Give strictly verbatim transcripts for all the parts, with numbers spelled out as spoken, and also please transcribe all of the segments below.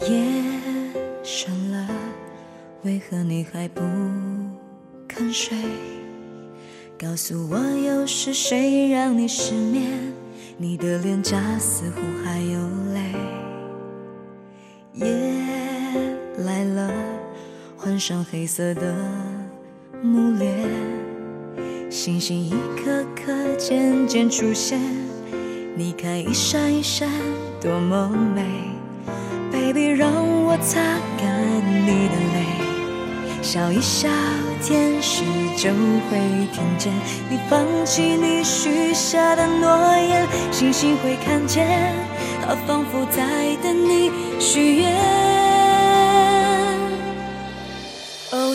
夜深了，为何你还不肯睡？告诉我又是谁让你失眠？你的脸颊似乎还有泪。夜来了，换上黑色的幕帘，星星一颗颗渐渐出现，你看一闪一闪多么美。 Baby 让我擦干你的泪，笑一笑天使就会听见你放弃你许下的诺言，星星会看见，它仿佛在等你许愿。Oh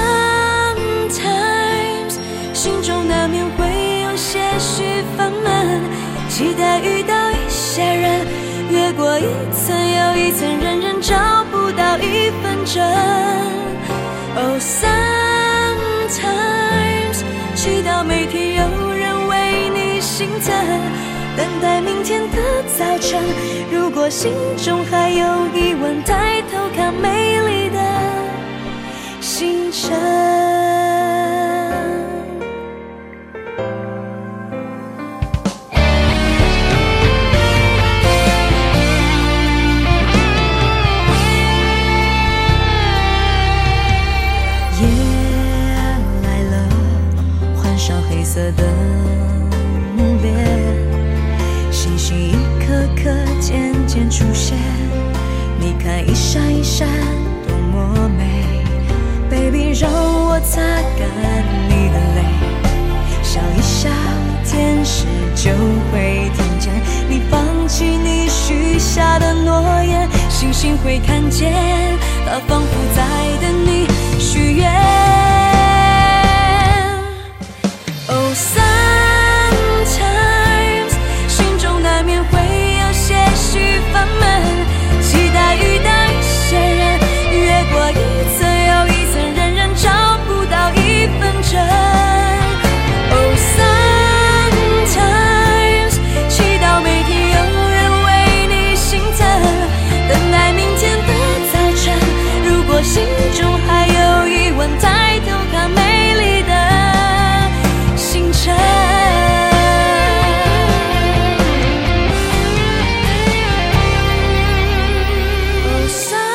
sometimes 心中难免会有些许烦闷，期待遇到一些人，越过一层又一层，人人找不到一分真。Oh sometimes 祈祷每天有人为你心疼，等待明天的早晨。如果心中还有疑问，抬头看美丽的星辰。 黑色的幕帘，星星一颗颗渐渐出现，你看一闪一闪多么美。Baby 让我擦干你的泪，笑一笑天使就会听见你放弃你许下的诺言，星星会看见，它仿佛在等你许愿。 Oh sometimes 心中难免会有些许烦闷，期待遇到一些人，越过一层又一层，人人找不到一分真。Oh sometimes 祈祷每天有人为你心疼，等待明天的早晨。如果心中还有疑问，抬头看美丽的星辰。Oh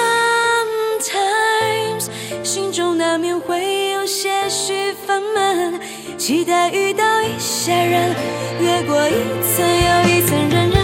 sometimes 心中难免会有些许烦闷，期待遇到一些人，越过一层又一层，人人。